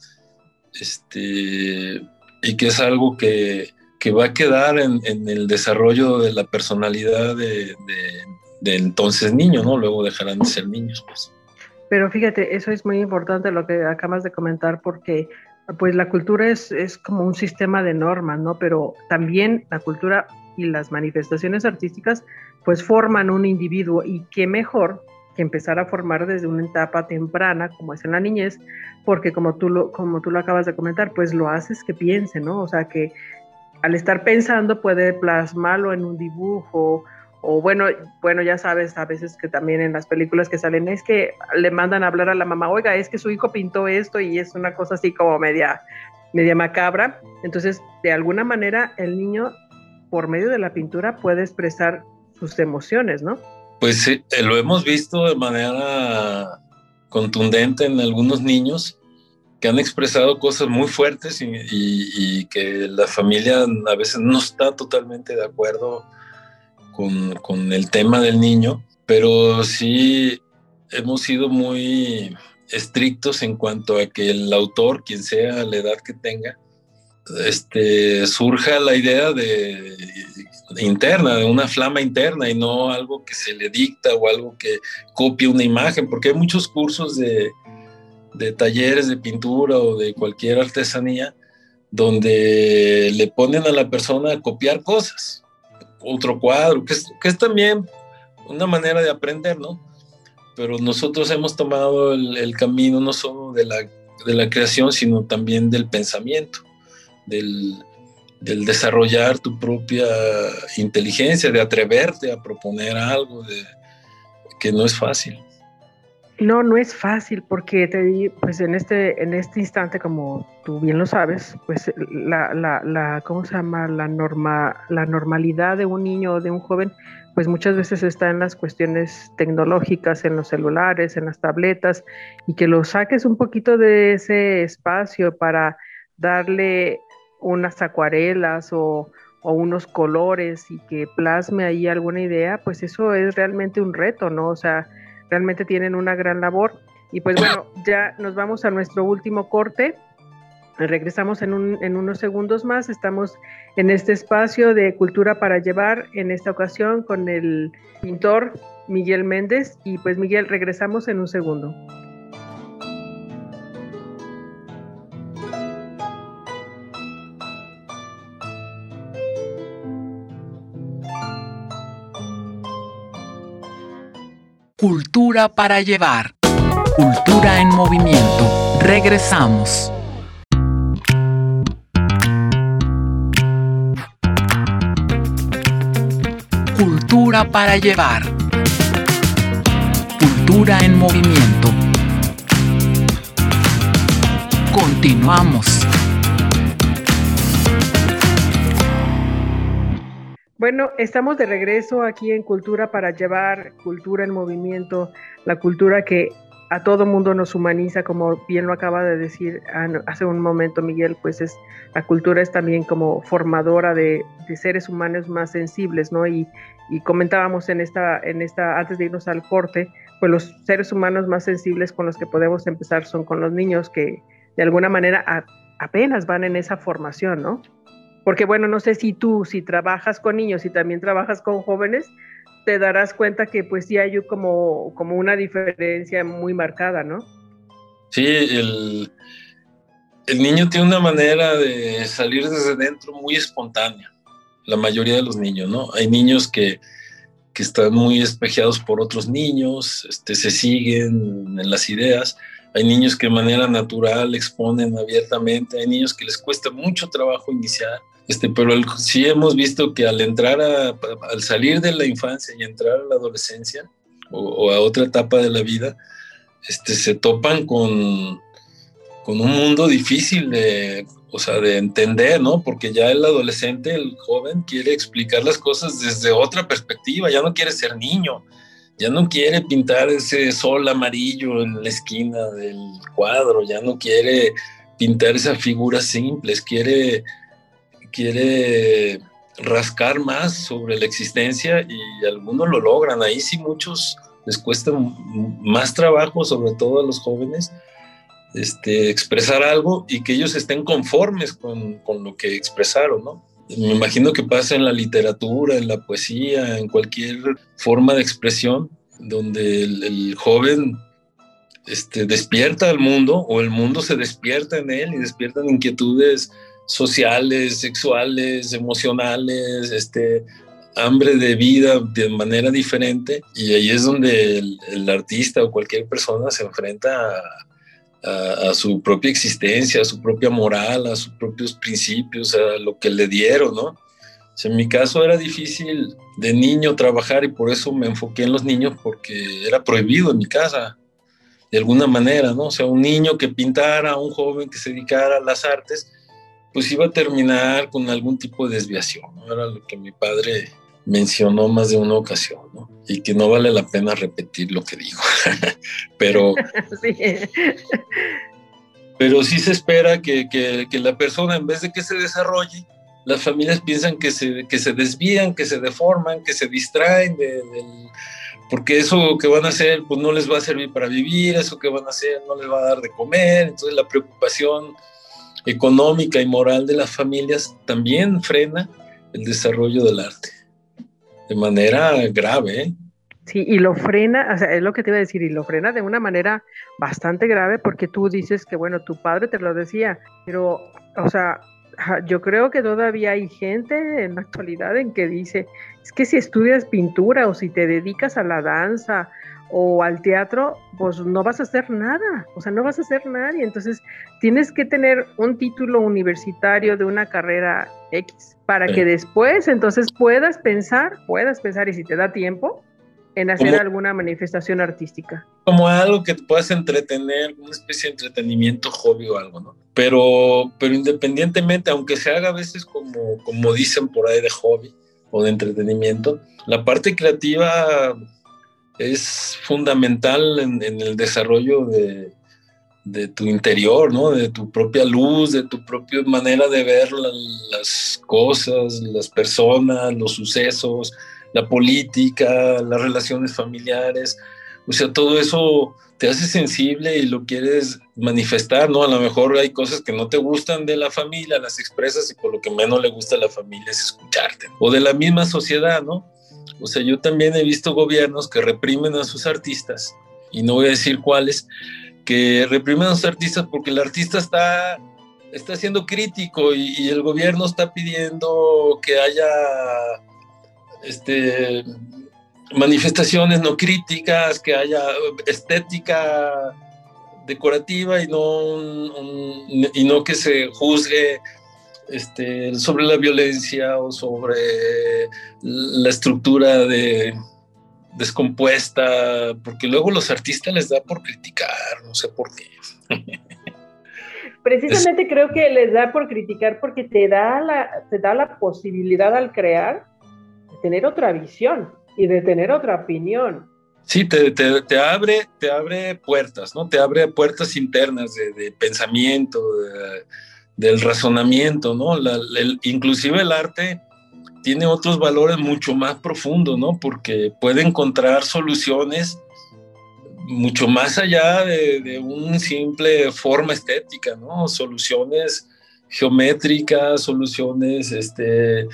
este, y que es algo que, que va a quedar en, en el desarrollo de la personalidad de, de, de entonces niño, ¿no? Luego dejarán de ser niños, pues. Pero fíjate, eso es muy importante lo que acabas de comentar, porque pues la cultura es, es como un sistema de normas, ¿no? Pero también la cultura y las manifestaciones artísticas pues forman un individuo, y qué mejor que empezar a formar desde una etapa temprana, como es en la niñez, porque como tú lo, como tú lo acabas de comentar, pues lo haces que piense, ¿no? O sea, que al estar pensando puede plasmarlo en un dibujo. O bueno, bueno, ya sabes, a veces que también en las películas que salen es que le mandan a hablar a la mamá, oiga, es que su hijo pintó esto, y es una cosa así como media, media macabra. Entonces, de alguna manera, el niño, por medio de la pintura, puede expresar sus emociones, ¿no? Pues sí, lo hemos visto de manera contundente en algunos niños que han expresado cosas muy fuertes y, y, y que la familia a veces no está totalmente de acuerdo Con, con el tema del niño, pero sí hemos sido muy estrictos en cuanto a que el autor, quien sea la edad que tenga, este, surja la idea de, de interna, de una flama interna, y no algo que se le dicta o algo que copie una imagen, porque hay muchos cursos de, de talleres de pintura o de cualquier artesanía donde le ponen a la persona a copiar cosas, otro cuadro, que es, que es también una manera de aprender, ¿no? Pero nosotros hemos tomado el, el camino no solo de la, de la creación, sino también del pensamiento, del, del desarrollar tu propia inteligencia, de atreverte a proponer algo de, que no es fácil. No, no es fácil, porque te di, pues en este, en este instante, como tú bien lo sabes, pues la, la, la, ¿cómo se llama? La norma, la normalidad de un niño o de un joven, pues muchas veces está en las cuestiones tecnológicas, en los celulares, en las tabletas, y que lo saques un poquito de ese espacio para darle unas acuarelas o, o unos colores y que plasme ahí alguna idea, pues eso es realmente un reto, ¿no? O sea, realmente tienen una gran labor. Y pues bueno, ya nos vamos a nuestro último corte. Regresamos en, un, en unos segundos más. Estamos en este espacio de Cultura para Llevar, en esta ocasión con el pintor Miguel Méndez. Y pues Miguel, regresamos en un segundo. Cultura para Llevar. Cultura en movimiento. Regresamos. Cultura para Llevar. Cultura en movimiento. Continuamos. Bueno, estamos de regreso aquí en Cultura para Llevar, cultura en movimiento, la cultura que a todo mundo nos humaniza, como bien lo acaba de decir hace un momento Miguel, pues es la cultura es también como formadora de, de seres humanos más sensibles, ¿no? Y, y comentábamos en esta, en esta, antes de irnos al corte, pues los seres humanos más sensibles con los que podemos empezar son con los niños que de alguna manera a, apenas van en esa formación, ¿no? Porque bueno, no sé si tú, si trabajas con niños y también trabajas con jóvenes, te darás cuenta que pues sí hay como, como una diferencia muy marcada, ¿no? Sí, el, el niño tiene una manera de salir desde dentro muy espontánea, la mayoría de los niños, ¿no? Hay niños que, que están muy espejeados por otros niños, este, se siguen en las ideas. Hay niños que de manera natural exponen abiertamente, hay niños que les cuesta mucho trabajo iniciar. Este, pero el, sí hemos visto que al entrar a, al salir de la infancia y entrar a la adolescencia o, o a otra etapa de la vida, este, se topan con, con un mundo difícil de, o sea, de entender, ¿no? Porque ya el adolescente, el joven, quiere explicar las cosas desde otra perspectiva, ya no quiere ser niño, ya no quiere pintar ese sol amarillo en la esquina del cuadro, ya no quiere pintar esas figuras simples, quiere quiere rascar más sobre la existencia y algunos lo logran. Ahí sí muchos les cuesta más trabajo, sobre todo a los jóvenes, este, expresar algo y que ellos estén conformes con, con lo que expresaron, ¿no? Me imagino que pasa en la literatura, en la poesía, en cualquier forma de expresión donde el, el joven este, despierta al mundo o el mundo se despierta en él y despiertan inquietudes sociales, sexuales, emocionales, este, hambre de vida de manera diferente, y ahí es donde el, el artista o cualquier persona se enfrenta a, a, a su propia existencia, a su propia moral, a sus propios principios, a lo que le dieron, ¿no? O sea, en mi caso era difícil de niño trabajar y por eso me enfoqué en los niños, porque era prohibido en mi casa, de alguna manera, ¿no? O sea, un niño que pintara, un joven que se dedicara a las artes, pues iba a terminar con algún tipo de desviación, ¿no? Era lo que mi padre mencionó más de una ocasión, ¿no? Y que no vale la pena repetir lo que dijo. pero, sí. pero sí se espera que, que, que la persona, en vez de que se desarrolle, las familias piensan que se, que se desvían, que se deforman, que se distraen de, del, porque eso que van a hacer pues no les va a servir para vivir, eso que van a hacer no les va a dar de comer. Entonces la preocupación económica y moral de las familias también frena el desarrollo del arte de manera grave, ¿eh? Sí, y lo frena, o sea, es lo que te iba a decir, y lo frena de una manera bastante grave, porque tú dices que, bueno, tu padre te lo decía, pero, o sea, yo creo que todavía hay gente en la actualidad en que dice, es que si estudias pintura o si te dedicas a la danza o al teatro, pues no vas a hacer nada, o sea, no vas a hacer nadie, entonces tienes que tener un título universitario de una carrera X para sí. que después entonces puedas pensar, puedas pensar y si te da tiempo, en hacer como, alguna manifestación artística. Como algo que te puedas entretener, una especie de entretenimiento, hobby o algo, ¿no? Pero, pero independientemente, aunque se haga a veces como, como dicen por ahí de hobby o de entretenimiento, la parte creativa es fundamental en, en el desarrollo de, de tu interior, ¿no? De tu propia luz, de tu propia manera de ver la, las cosas, las personas, los sucesos, la política, las relaciones familiares. O sea, todo eso te hace sensible y lo quieres manifestar, ¿no? A lo mejor hay cosas que no te gustan de la familia, las expresas y por lo que menos le gusta a la familia es escucharte. O de la misma sociedad, ¿no? O sea, yo también he visto gobiernos que reprimen a sus artistas, y no voy a decir cuáles, que reprimen a sus artistas porque el artista está, está siendo crítico y, y el gobierno está pidiendo que haya este, manifestaciones no críticas, que haya estética decorativa y no, un, un, y no que se juzgue este, sobre la violencia o sobre la estructura de, descompuesta, porque luego los artistas les da por criticar, no sé por qué. Precisamente es... creo que les da por criticar porque te da la, te da la posibilidad al crear tener otra visión y de tener otra opinión. Sí, te, te, te, abre, te abre puertas, ¿no? Te abre puertas internas de, de pensamiento, de, del razonamiento, ¿no? La, el, inclusive el arte tiene otros valores mucho más profundos, ¿no? Porque puede encontrar soluciones mucho más allá de, de una simple forma estética, ¿no? Soluciones geométricas, soluciones este,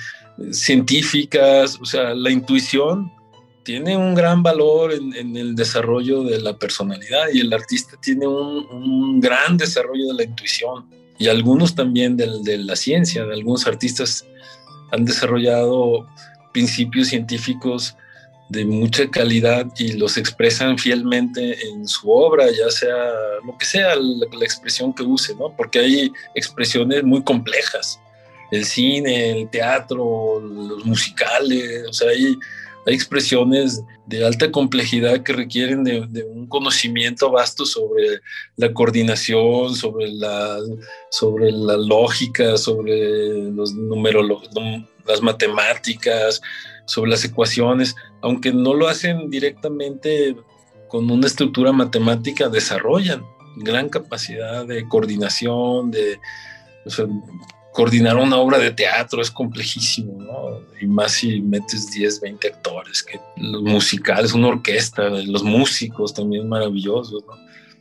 científicas, o sea, la intuición tiene un gran valor en, en el desarrollo de la personalidad, y el artista tiene un, un gran desarrollo de la intuición, y algunos también de, de la ciencia. Algunos artistas han desarrollado principios científicos de mucha calidad y los expresan fielmente en su obra, ya sea lo que sea la, la expresión que use, ¿no? Porque hay expresiones muy complejas, el cine, el teatro, los musicales, o sea, hay, hay expresiones de alta complejidad que requieren de, de un conocimiento vasto sobre la coordinación, sobre la, sobre la lógica, sobre los numerologías, las matemáticas, sobre las ecuaciones. Aunque no lo hacen directamente con una estructura matemática, desarrollan gran capacidad de coordinación, de, o sea, coordinar una obra de teatro es complejísimo, ¿no? Y más si metes diez, veinte actores, que los musicales, una orquesta, los músicos también maravillosos, ¿no?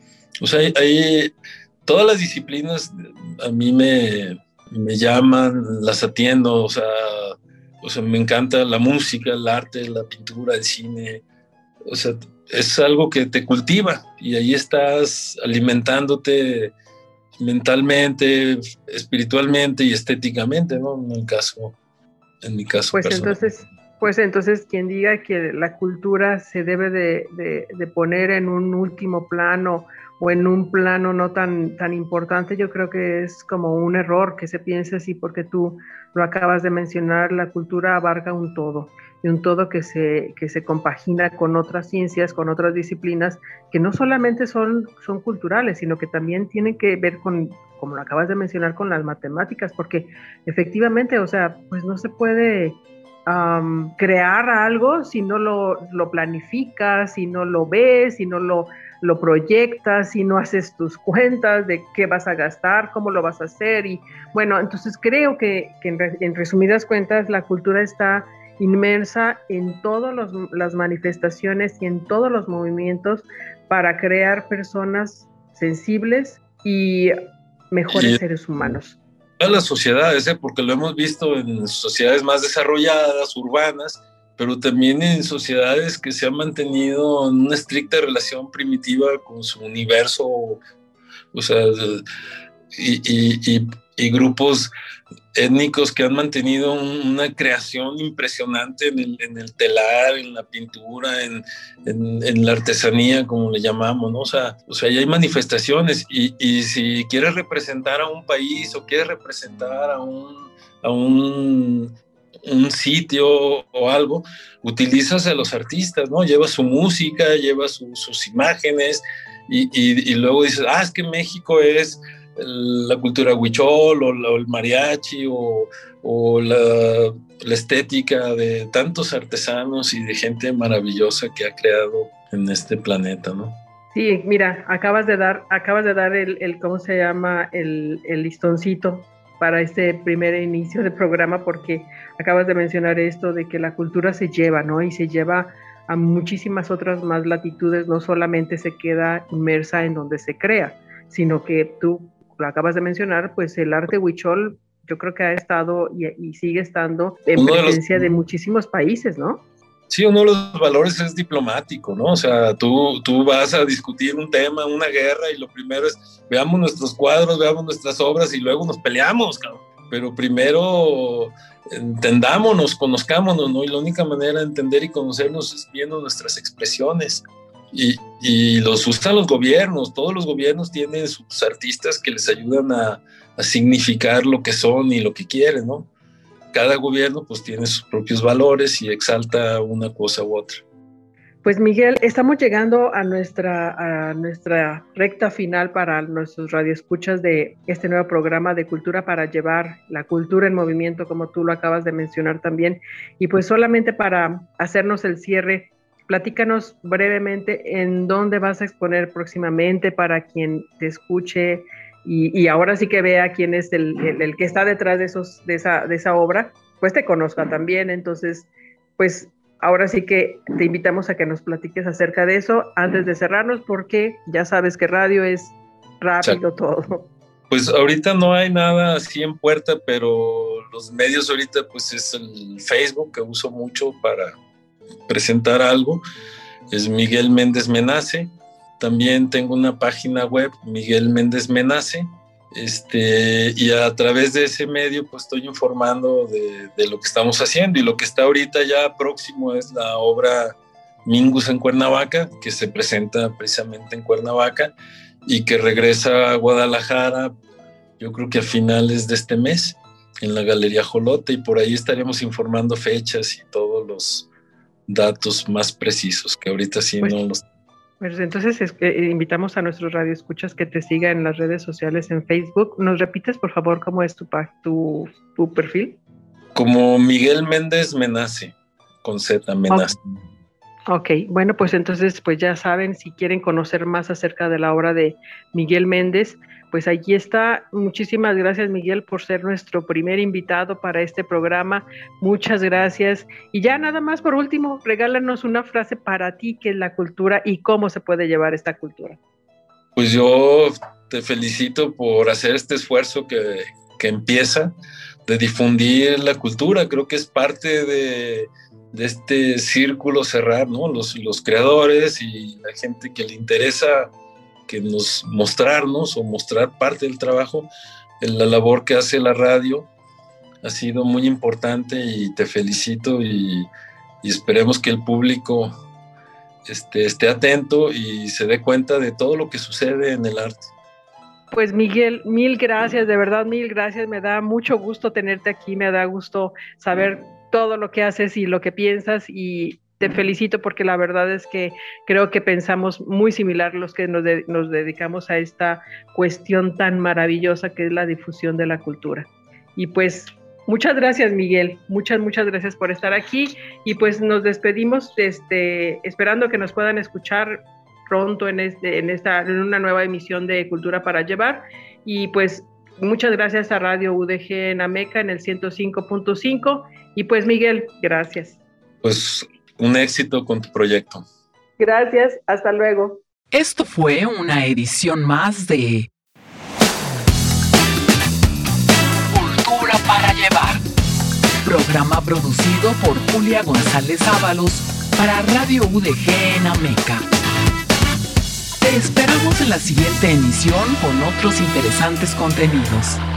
O sea, hay, hay todas las disciplinas a mí me, me llaman, las atiendo, o sea, o sea, me encanta la música, el arte, la pintura, el cine. O sea, es algo que te cultiva y ahí estás alimentándote mentalmente, espiritualmente y estéticamente, ¿no? En el caso, en mi caso pues personal. Entonces, pues entonces quien diga que la cultura se debe de, de, de poner en un último plano o en un plano no tan, tan importante, yo creo que es como un error que se piense así, porque tú lo acabas de mencionar, la cultura abarca un todo, y un todo que se, que se compagina con otras ciencias, con otras disciplinas, que no solamente son, son culturales, sino que también tienen que ver con, como lo acabas de mencionar, con las matemáticas, porque efectivamente, o sea, pues no se puede um, crear algo si no lo, lo planificas, si no lo ves, si no lo lo proyectas y no haces tus cuentas de qué vas a gastar, cómo lo vas a hacer. Y bueno, entonces creo que, que en, re, en resumidas cuentas la cultura está inmersa en todas las manifestaciones y en todos los movimientos para crear personas sensibles y mejores y seres humanos. A las sociedades, ¿eh? Porque lo hemos visto en sociedades más desarrolladas, urbanas, pero también en sociedades que se han mantenido en una estricta relación primitiva con su universo, o sea, y, y, y, y grupos étnicos que han mantenido una creación impresionante en el, en el telar, en la pintura, en, en, en la artesanía, como le llamamos, ¿no? O sea, o sea, ya hay manifestaciones, y, y si quieres representar a un país o quieres representar a un, a un un sitio o algo, utilizas a los artistas, ¿no? Lleva su música, lleva su, sus imágenes, y, y, y luego dices, ah, es que México es el, la cultura huichol, o, la, o el mariachi, o, o la, la estética de tantos artesanos y de gente maravillosa que ha creado en este planeta, ¿no? Sí, mira, acabas de dar, acabas de dar el, el ¿cómo se llama? El, el listoncito para este primer inicio del programa, porque acabas de mencionar esto de que la cultura se lleva, ¿no? Y se lleva a muchísimas otras más latitudes, no solamente se queda inmersa en donde se crea, sino que tú lo acabas de mencionar, pues el arte huichol yo creo que ha estado y, y sigue estando en uno presencia de, los... de muchísimos países, ¿no? Sí, uno de los valores es diplomático, ¿no? O sea, tú, tú vas a discutir un tema, una guerra, y lo primero es, veamos nuestros cuadros, veamos nuestras obras, y luego nos peleamos, cabrón. Pero primero entendámonos, conozcámonos, ¿no? Y la única manera de entender y conocernos es viendo nuestras expresiones. Y, y los usan los gobiernos, todos los gobiernos tienen sus artistas que les ayudan a, a significar lo que son y lo que quieren, ¿no? Cada gobierno pues tiene sus propios valores y exalta una cosa u otra. Pues Miguel, estamos llegando a nuestra, a nuestra recta final para nuestros radioescuchas de este nuevo programa de Cultura para Llevar, la cultura en movimiento, como tú lo acabas de mencionar también. Y pues solamente para hacernos el cierre, platícanos brevemente en dónde vas a exponer próximamente para quien te escuche y, y ahora sí que vea quién es el, el, el que está detrás de, esos, de, esa, de esa obra, pues te conozca también. Entonces, pues ahora sí que te invitamos a que nos platiques acerca de eso antes de cerrarnos, porque ya sabes que radio es rápido sí. Todo. Pues ahorita no hay nada así en puerta, pero los medios ahorita pues es el Facebook que uso mucho para presentar algo, es Miguel Méndez Menace. También tengo una página web, Miguel Méndez Menace, este, y a través de ese medio pues estoy informando de, de lo que estamos haciendo, y lo que está ahorita ya próximo es la obra Mingus en Cuernavaca, que se presenta precisamente en Cuernavaca y que regresa a Guadalajara, yo creo que a finales de este mes, en la Galería Jolote, y por ahí estaremos informando fechas y todos los datos más precisos, que ahorita sí pues, no los... Pues entonces es que invitamos a nuestros radioescuchas que te sigan en las redes sociales en Facebook. ¿Nos repites, por favor, cómo es tu, tu, tu perfil? Como Miguel Méndez Menace, con Z, Menace. Okay. ok, bueno, pues entonces pues ya saben, si quieren conocer más acerca de la obra de Miguel Méndez, pues allí está. Muchísimas gracias, Miguel, por ser nuestro primer invitado para este programa. Muchas gracias. Y ya nada más, por último, regálanos una frase para ti, que es la cultura y cómo se puede llevar esta cultura. Pues yo te felicito por hacer este esfuerzo que, que empieza de difundir la cultura. Creo que es parte de, de este círculo cerrar, ¿no? Los, los creadores y la gente que le interesa que nos mostrarnos o mostrar parte del trabajo. La labor que hace la radio ha sido muy importante y te felicito, y, y esperemos que el público este, esté atento y se dé cuenta de todo lo que sucede en el arte. Pues Miguel, mil gracias, de verdad mil gracias, me da mucho gusto tenerte aquí, me da gusto saber todo lo que haces y lo que piensas, y te felicito porque la verdad es que creo que pensamos muy similar los que nos, de, nos dedicamos a esta cuestión tan maravillosa que es la difusión de la cultura. Y pues muchas gracias, Miguel, muchas, muchas gracias por estar aquí, y pues nos despedimos este, esperando que nos puedan escuchar pronto en, este, en, esta, en una nueva emisión de Cultura para Llevar, y pues muchas gracias a Radio U D G en Ameca en el ciento cinco punto cinco, y pues Miguel, gracias. Pues un éxito con tu proyecto. Gracias, hasta luego. Esto fue una edición más de Cultura para Llevar, programa producido por Julia González Ábalos para Radio U D G en Ameca. Te esperamos en la siguiente emisión con otros interesantes contenidos.